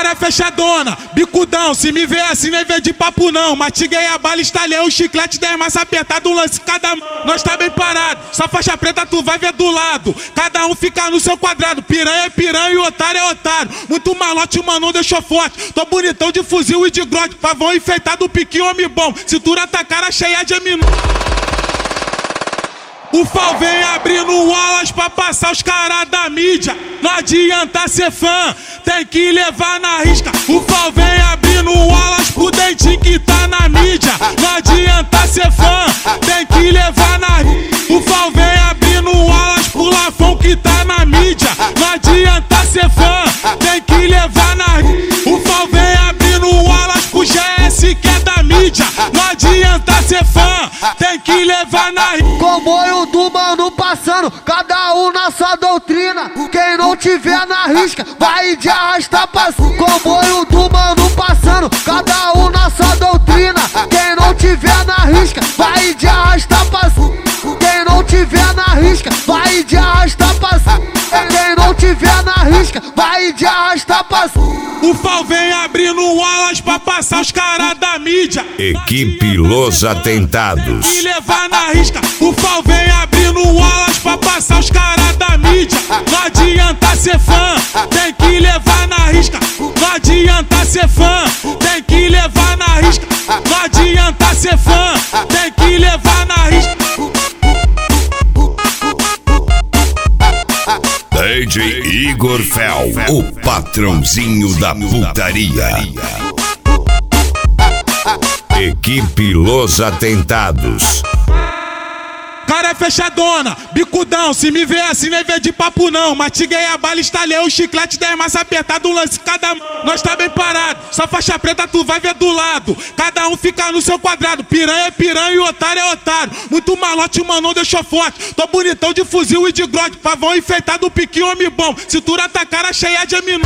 Cara fechadona, bicudão, se me vê assim nem vê de papo não. Matiguei a bala, estalhei o chiclete, 10 massa apertado, um lance cada mão. Nós tá bem parado, só faixa preta tu vai ver do lado. Cada um fica no seu quadrado, piranha é piranha e otário é otário. Muito malote, mano, não deixou forte. Tô bonitão de fuzil e de grote, pavão enfeitado, piquinho, homem bom. Cintura tá cara cheia de amino. O Fal vem abrindo alas pra passar os caras da mídia. Não adianta ser fã, tem que levar na risca. O Fal vem abrindo alas pro dentinho que tá na mídia. Não adianta ser fã, tem que levar na risca. O Fal vem abrindo alas pro Lafão que tá na mídia. Não adianta ser fã, tem que levar na risca. O Fal vem abrindo alas pro GS que é da mídia. Não adianta ser fã, tem que levar na risca. Comboio do mano passando, cada um na sua doutrina. Quem não tiver na risca, vai de arrasta pra cima. Comboio do mano passando, cada um na sua doutrina. Quem não tiver na risca, vai de arrasta pra cima. Quem não tiver na risca, vai de arrasta pra cima. Quem não tiver na risca, vai de arrasta pra cima. O Fal vem abrindo alas pra passar os caras da mídia. Equipe Los Atentados. E levar na risca. O Fal vem abrindo alas pra passar os caras da mídia. Não adianta ser fã, tem que levar na risca. Não adianta ser fã, tem que levar na risca. Não adianta ser fã, tem que levar na risca. DJ Igor Fel, o patrãozinho da putaria. Equipe Los Atentados. Cara fechadona, bicudão, se me vê assim nem vê de papo não. Matiguei a bala, estalhei o chiclete, 10 massa apertado, um lance cada mão. Nós tá bem parado, só faixa preta tu vai ver do lado. Cada um fica no seu quadrado, piranha é piranha e otário é otário. Muito malote, mano, não deixou forte. Tô bonitão de fuzil e de grote, pavão enfeitado, piquinho, homem bom. Cintura tá cara cheia de amino.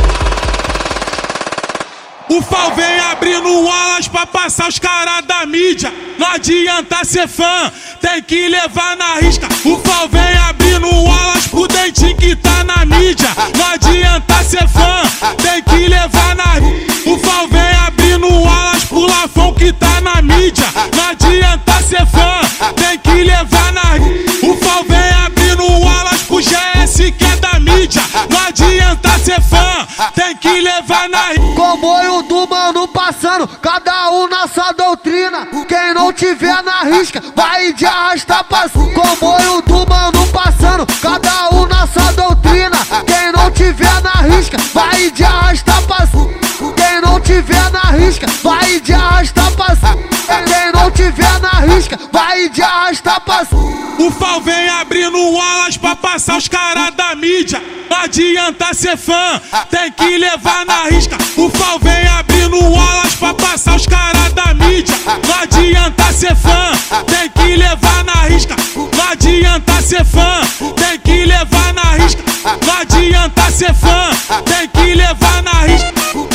O Fal vem abrindo alas pra passar os caras da mídia. Não adianta ser fã, tem que levar na risca. O Fal vem abrindo alas pro dentinho que tá na mídia. Não adianta ser fã, tem que levar na risca. O Fal vem abrindo alas pro Lafão que tá na mídia. Não adianta ser fã, tem que levar na risca. O Fal vem abrindo alas pro GS que é da mídia. Não adianta ser fã, tem que levar na risca. Comboio do mano passando, cada um na sua doutrina. Quem não tiver na risca, vai de arrasta pra cima. Comboio do mano passando, cada um na sua doutrina. Quem não tiver na risca, vai de arrasta pra cima. Quem não tiver na risca, vai de arrasta pra cima. Quem não tiver na risca, vai de arrasta pra cima. O Fal vem abrindo alas pra passar os caras da mídia. Não adianta ser fã, tem que levar na risca. O Fal vem abrindo alas pra passar os caras da mídia. Não adianta ser fã, tem que levar na risca. Não adianta ser fã, tem que levar na risca. Não adianta ser fã, tem que levar na risca.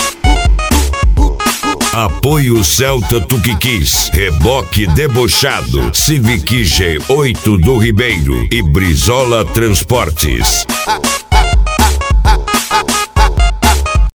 Apoio Celta Tuquiquis, Reboque Debochado, Civic G8 do Ribeiro e Brizola Transportes.